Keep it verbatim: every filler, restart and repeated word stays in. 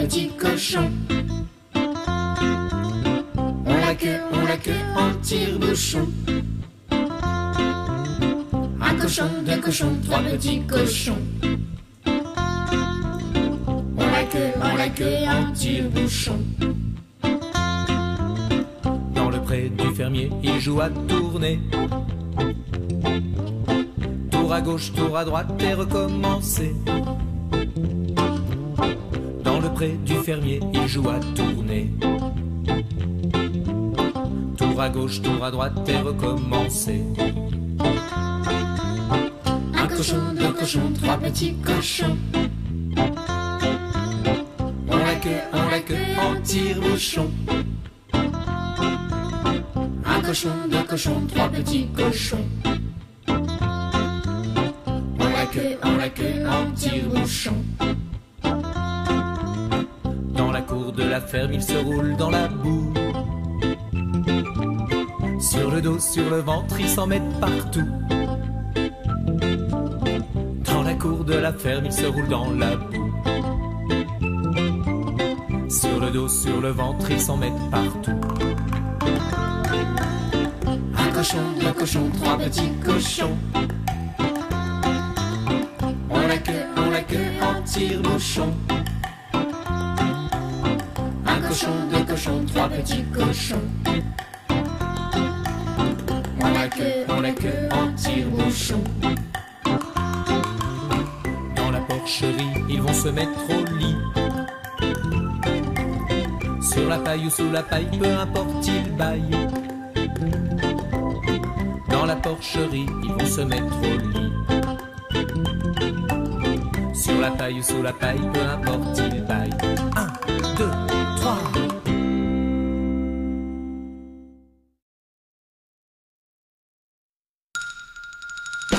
petits cochons. On la queue, on la queue en tire-bouchon. Un cochon, deux cochons, trois petits cochons. On la queue, on la queue en tire-bouchon. Dans le pré du fermier, il joue à tourner. Tour à gauche, tour à droite et recommencer. Dans le pré du fermier, il joue à tourner. Tour à gauche, tour à droite et recommencer. Un cochon, deux cochons, trois petits cochons. On la queue, on la queue en tire-bouchon. Un cochon, deux cochons, trois petits cochons. On la queue, on la queue en tire-bouchon. Dans la cour de la ferme, il se roule dans la boue. Sur le dos, sur le ventre, ils s'en mettent partout. Dans la cour de la ferme, il se roule dans la boue. Sur le dos, sur le ventre, ils s'en mettent partout. Un cochon, deux cochons, trois petits cochons. On la queue, on la queue en tire-bouchon. Un cochon, deux cochons, trois petits cochons. On la queue, on la queue en tire-bouchon. Dans la porcherie, ils vont se mettre au lit. Sur la paille ou sous la paille, peu importe, ils baillent. Dans la porcherie, ils vont se mettre au lit. Sur la paille ou sous la paille, peu importe, ils baillent. Un, deux,